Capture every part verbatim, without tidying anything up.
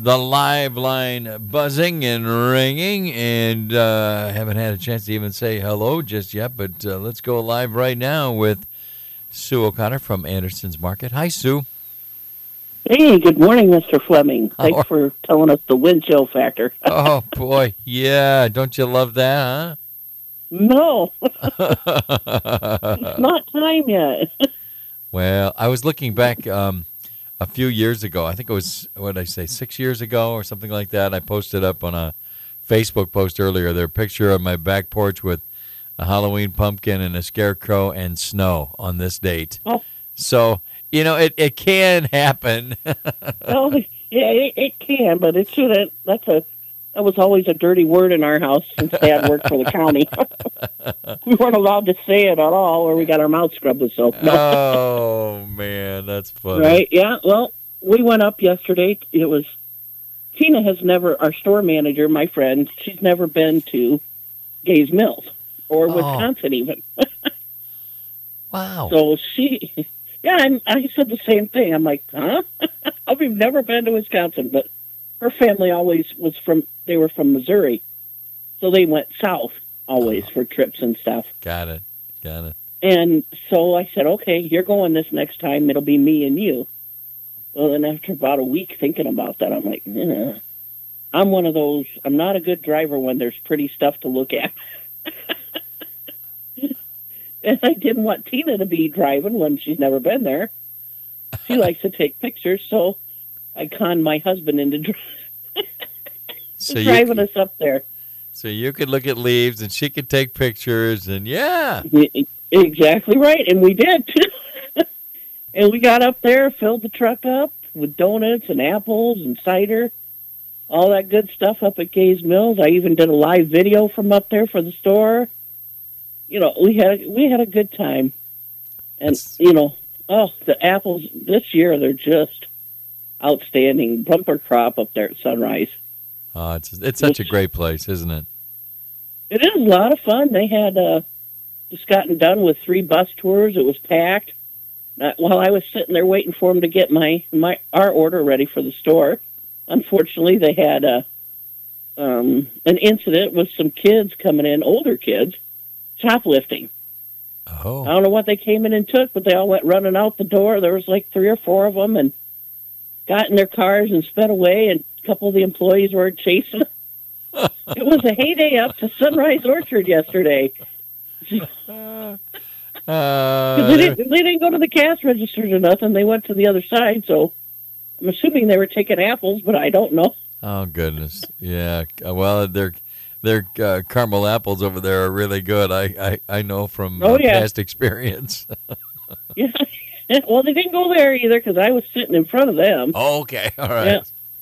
the live line buzzing and ringing, and uh, haven't had a chance to even say hello just yet, but uh, let's go live right now with Sue O'Connor from Anderson's Market. Hi, Sue. Hey, good morning, Mister Fleming. Thanks oh. for telling us the wind chill factor. Oh, boy. Yeah, don't you love that, huh? No. It's not time yet. Well, I was looking back um, a few years ago. I think it was, what did I say, six years ago or something like that. I posted up on a Facebook post earlier their picture of my back porch with a Halloween pumpkin and a scarecrow and snow on this date. Oh. So, you know, it, it can happen. Oh, yeah, it, it can, but it should. That's a that was always a dirty word in our house since Dad worked for the county. We weren't allowed to say it at all, or we got our mouths scrubbed with soap. No. Oh man, that's funny. Right? Yeah. Well, we went up yesterday. It was Tina has never our store manager, my friend. She's never been to Gays Mills or oh. Wisconsin even. Wow. So she. Yeah, and I said the same thing. I'm like, huh? We've never been to Wisconsin, but her family always was from, they were from Missouri. So they went south always oh. for trips and stuff. Got it. Got it. And so I said, okay, you're going this next time. It'll be me and you. Well, then after about a week thinking about that, I'm like, eh. I'm one of those, I'm not a good driver when there's pretty stuff to look at. And I didn't want Tina to be driving when she's never been there. She likes to take pictures, so I conned my husband into dri- so driving you, us up there. So you could look at leaves, and she could take pictures, and yeah. Exactly right, and we did, too. And we got up there, filled the truck up with donuts and apples and cider, all that good stuff up at Gays Mills. I even did a live video from up there for the store. You know, we had we had a good time, and That's... you know, oh, the apples this year they're just outstanding. Bumper crop up there at Sunrise. Oh, it's it's such Which, a great place, isn't it? It is a lot of fun. They had uh, just gotten done with three bus tours. It was packed. Uh, while I was sitting there waiting for them to get my my our order ready for the store, unfortunately, they had a um, an incident with some kids coming in, older kids. Shoplifting. Oh. I don't know what they came in and took, but they all went running out the door. There was like three or four of them and got in their cars and sped away, and a couple of the employees were chasing them. It was a heyday up to Sunrise Orchard yesterday. uh, they, didn't, they didn't go to the cash registers or nothing. They went to the other side, so I'm assuming they were taking apples, but I don't know. Oh, goodness. Yeah. Well, they're... Their uh, caramel apples over there are really good. I, I, I know from uh, oh, yeah. past experience. Yeah. Well, they didn't go there either because I was sitting in front of them. Oh, okay. All right.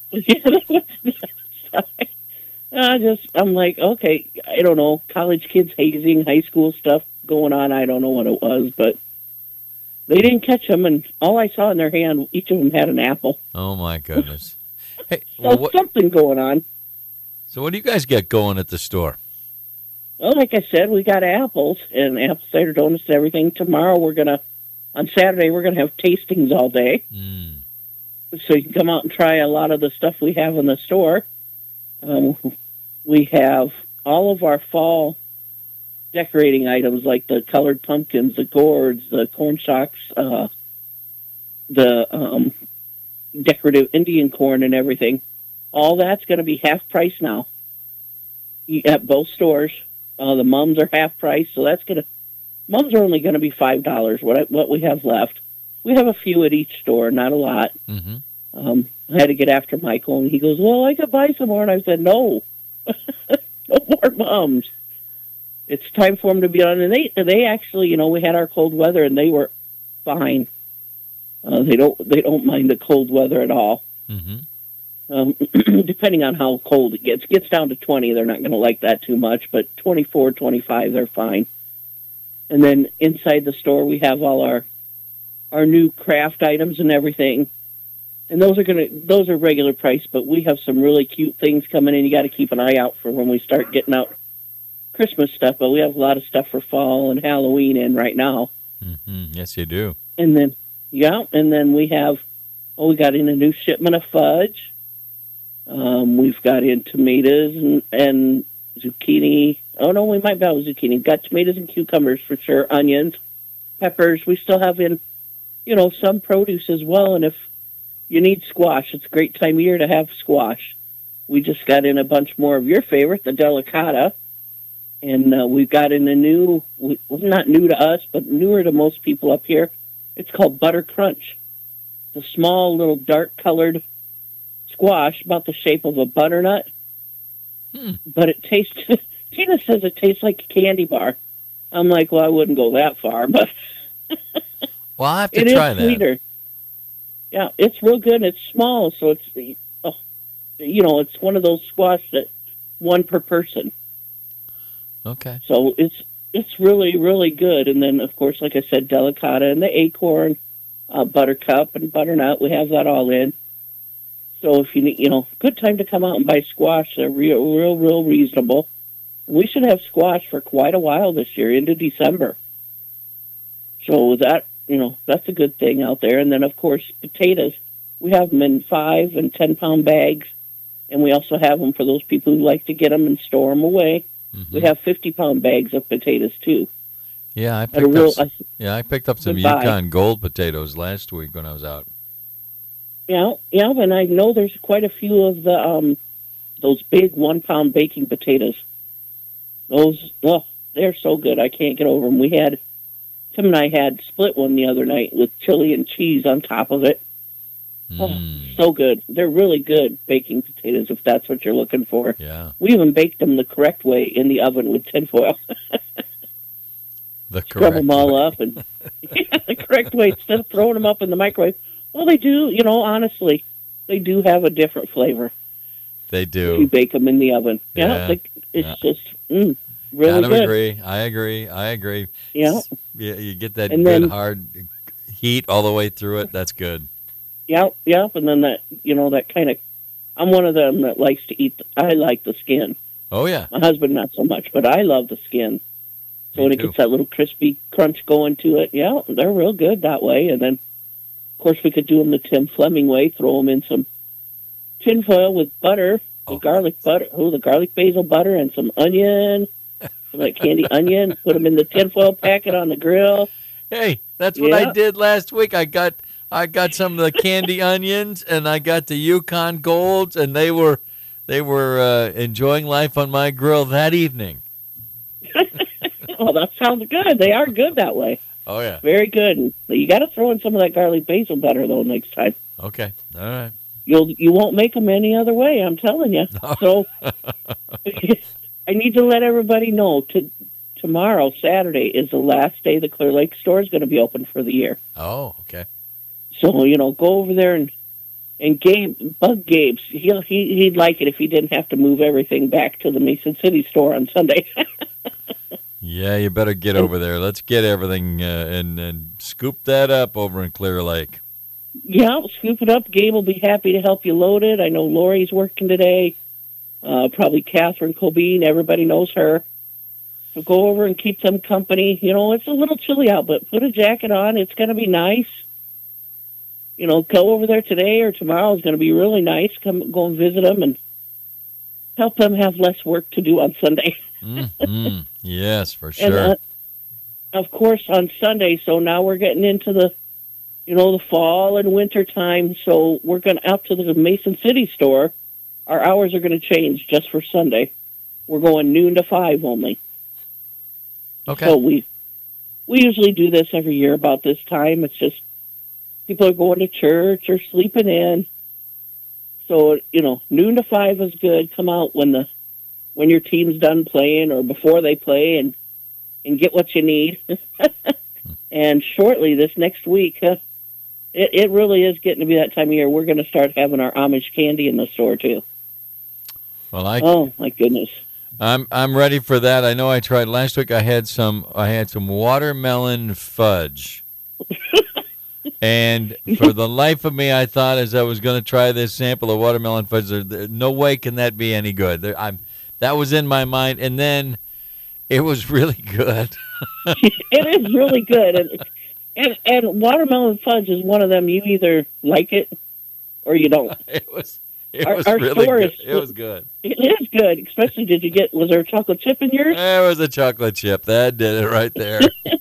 Yeah. I just, I'm like, okay, I don't know. College kids hazing, high school stuff going on. I don't know what it was, but they didn't catch them. And all I saw in their hand, each of them had an apple. Oh, my goodness. Hey, so well, what... something going on. So what do you guys get going at the store? Well, like I said, we got apples and apple cider donuts and everything. Tomorrow we're going to, on Saturday, we're going to have tastings all day. Mm. So you can come out and try a lot of the stuff we have in the store. Um, we have all of our fall decorating items like the colored pumpkins, the gourds, the corn shocks, uh, the um, decorative Indian corn and everything. All that's going to be half price now at both stores. Uh, the mums are half price, so that's going to... Mums are only going to be five dollars, what, I, what we have left. We have a few at each store, not a lot. Mm-hmm. Um, I had to get after Michael, and he goes, well, I could buy some more. And I said, no. No more mums. It's time for them to be on. And they, they actually, you know, we had our cold weather, and they were fine. Uh, they don't they don't mind the cold weather at all. Mm-hmm. Um, depending on how cold it gets. It gets down to twenty, they're not going to like that too much, but twenty-four, twenty-five, they're fine. And then inside the store, we have all our our new craft items and everything. And those are going to those are regular price, but we have some really cute things coming in. You got to keep an eye out for when we start getting out Christmas stuff, but we have a lot of stuff for fall and Halloween in right now. Mm-hmm. Yes, you do. And then, yeah, and then we have, oh, we got in a new shipment of fudge. Um, we've got in tomatoes and, and zucchini. Oh no, we might have zucchini. Got tomatoes and cucumbers for sure. Onions, peppers. We still have in, you know, some produce as well. And if you need squash, it's a great time of year to have squash. We just got in a bunch more of your favorite, the delicata. And uh, we've got in a new, well, not new to us, but newer to most people up here. It's called Butter Crunch. It's a small, little dark-colored squash about the shape of a butternut. Hmm. But it tastes, Tina says it tastes like a candy bar. I'm like, well, I wouldn't go that far, but Well, I'll have to it try is that. sweeter. Yeah, it's real good. It's small, so it's, the, oh, you know, it's one of those squash that one per person. Okay. So it's it's really, really good. And then, of course, like I said, delicata and the acorn, uh, buttercup and butternut, we have that all in. So if you need, you know, good time to come out and buy squash. They're real, real, real reasonable. We should have squash for quite a while this year, into December. So that, you know, that's a good thing out there. And then, of course, potatoes. We have them in five and ten pound bags. And we also have them for those people who like to get them and store them away. Mm-hmm. We have fifty pound bags of potatoes, too. Yeah, I At a picked real, up. Some, yeah, I picked up some Goodbye. Yukon Gold potatoes last week when I was out. Yeah, yeah, and I know there's quite a few of the um, those big one pound baking potatoes. Those, oh, they're so good. I can't get over them. We had Tim and I had split one the other night with chili and cheese on top of it. Oh, Mm, so good. They're really good baking potatoes if that's what you're looking for. yeah, We even baked them the correct way in the oven with tinfoil. the Scrub correct them all way. up and yeah, the correct way instead of throwing them up in the microwave. Well, they do. You know, honestly, they do have a different flavor. They If you do. bake them in the oven. Yeah, Yeah, like, it's yeah. just mm, really Kind of good. agree. I agree. I agree. Yeah, Yeah, you get that And good then- hard heat all the way through it. That's good. yeah, yeah. And then that, you know, that kind of. I'm one of them that likes to eat. I like the skin. Oh yeah. My husband not so much, but I love the skin. So Me when it too. gets that little crispy crunch going to it, yeah, they're real good that way. And then, of course, we could do them the Tim Fleming way. Throw them in some tinfoil with butter, the Oh. garlic butter, oh, the garlic basil butter, and some onion, some like candy onion. Put them in the tinfoil packet on the grill. Hey, that's what I Yeah. did last week. I got I got some of the candy onions and I got the Yukon Golds, and they were they were uh, enjoying life on my grill that evening. Oh, that sounds good. They are good that way. Oh yeah. Very good. And you got to throw in some of that garlic basil butter though next time. Okay. All right. You'll you won't make them any other way. I'm telling you. So I need to let everybody know to tomorrow, Saturday, is the last day the Clear Lake store is going to be open for the year. Oh, okay. So you know, go over there and and Gabe, bug Gabe's. He'll he he'd like it if he didn't have to move everything back to the Mason City store on Sunday. Yeah, you better get over there. Let's get everything uh, and and scoop that up over in Clear Lake. Yeah, scoop it up. Gabe will be happy to help you load it. I know Lori's working today. Uh, probably Catherine Colbean. Everybody knows her. So go over and keep them company. You know, it's a little chilly out, but put a jacket on. It's going to be nice. You know, go over there today or tomorrow. It's going to be really nice. Come, go and visit them and help them have less work to do on Sunday. Mm-hmm. Yes, for And sure. uh, of course, on Sunday. So now we're getting into the, you know, the fall and winter time. So we're going to out to the Mason City store. Our hours are going to change just for Sunday. We're going noon to five only. Okay. So we we usually do this every year about this time. It's just people are going to church or sleeping in. So you know, noon to five is good. Come out when the when your team's done playing or before they play, and and get what you need. And shortly this next week, uh, it it really is getting to be that time of year. We're going to start having our Amish candy in the store too. Well, I Oh my goodness! I'm I'm ready for that. I know I tried last week. I had some I had some watermelon fudge, and for the life of me, I thought as I was going to try this sample of watermelon fudge, there, there, no way can that be any good. There, I'm that was in my mind, and then it was really good. It is really good, and, and and watermelon fudge is one of them. You either like it or you don't. It was It Our- was our really store good. is- It was good. It is good. Especially, did you get? Was there a chocolate chip in yours? There was a chocolate chip. That did it right there.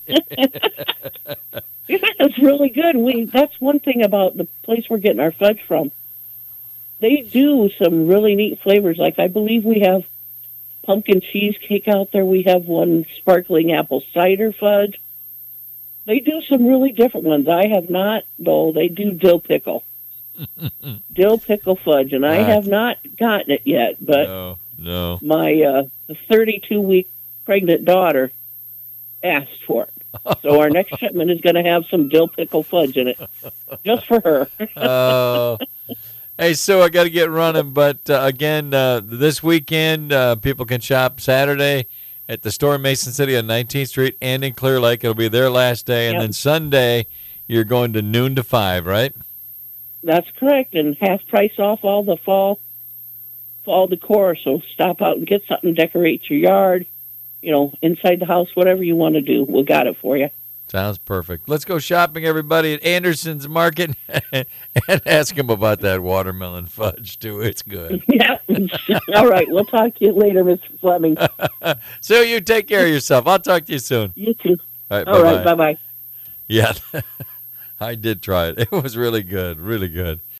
Yeah, it's really good. We that's one thing about the place we're getting our fudge from. They do some really neat flavors. Like I believe we have pumpkin cheesecake out there. We have one sparkling apple cider fudge. They do some really different ones. I have not, though. They do dill pickle, dill pickle fudge, and I Ah. have not gotten it yet. But no, no. my uh, thirty-two week pregnant daughter asked for it. So our next shipment is going to have some dill pickle fudge in it, just for her. Oh. Hey, Sue, I got to get running, but uh, again, uh, this weekend, uh, people can shop Saturday at the store in Mason City on nineteenth Street and in Clear Lake. It'll be their last day, and Yep. then Sunday, you're going to noon to five, right? That's correct, and half price off all the fall fall decor. So stop out and get something, decorate your yard, you know, inside the house, whatever you want to do. We got it for you. Sounds perfect. Let's go shopping, everybody, at Anderson's Market and ask them about that watermelon fudge, too. It's good. Yeah. All right. We'll talk to you later, Mister Fleming. So you take care of yourself. I'll talk to you soon. You too. All right, All right. bye-bye. Bye-bye. Yeah, I did try it. It was really good, really good.